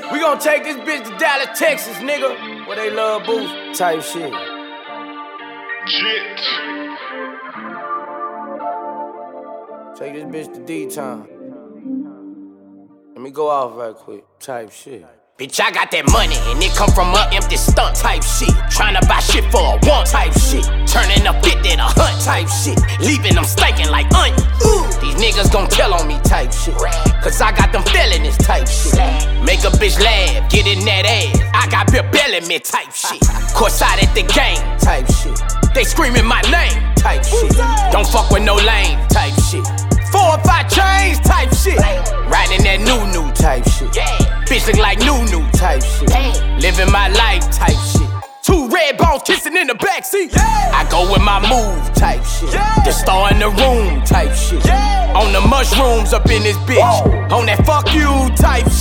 We gon' take this bitch to Dallas, Texas, nigga, where they love booze type shit. Jit. Take this bitch to D-Town. Let me go off right quick, type shit. Bitch, I got that money and it come from an empty stunt type shit. Tryna buy shit for a want type shit. Turning a 50 to hunt type shit. Leaving them stinking like onions. These niggas gon' tell on me type shit. Cause I got them felonies type shit. Make a bitch laugh, get in that ass. I got Bill Bellamy type shit. Courtside at the game type shit. They screaming my name type shit. Don't fuck with no lame type shit. 4 or 5 chains type shit. Riding that new type shit. Bitch look like new type shit. Living my life type shit. 2 red bones kissing in the backseat. I go with my move type shit. The star in the room type shit. On the mushrooms up in this bitch. On that fuck you type shit.